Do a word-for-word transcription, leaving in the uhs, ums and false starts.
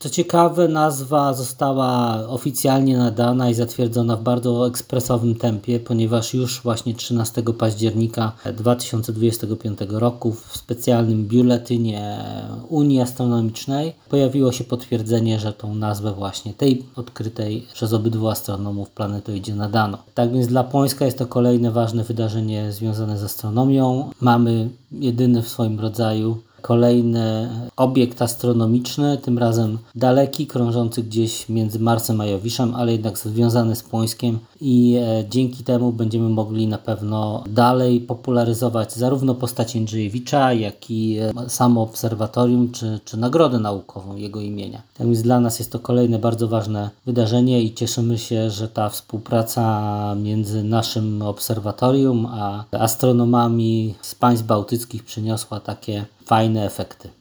Co ciekawe, nazwa została oficjalnie nadana i zatwierdzona w bardzo ekspresowym tempie, ponieważ już właśnie trzynastego października dwa tysiące dwudziestego piątego roku w specjalnym biuletynie Unii Astronomicznej pojawiło się potwierdzenie, że tą nazwę właśnie tej odkrytej przez obydwu astronomów planetoidzie nadano. Tak więc dla Pońska jest to kolejne ważne wydarzenie związane z astronomią. Mamy jedyny w swoim rodzaju kolejny obiekt astronomiczny, tym razem daleki, krążący gdzieś między Marsem a Jowiszem, ale jednak związany z Płońskiem i e, dzięki temu będziemy mogli na pewno dalej popularyzować zarówno postać Jędrzejewicza, jak i e, samo obserwatorium, czy, czy nagrodę naukową jego imienia. Tak więc dla nas jest to kolejne bardzo ważne wydarzenie i cieszymy się, że ta współpraca między naszym obserwatorium a astronomami z państw bałtyckich przyniosła takie fajne efekty.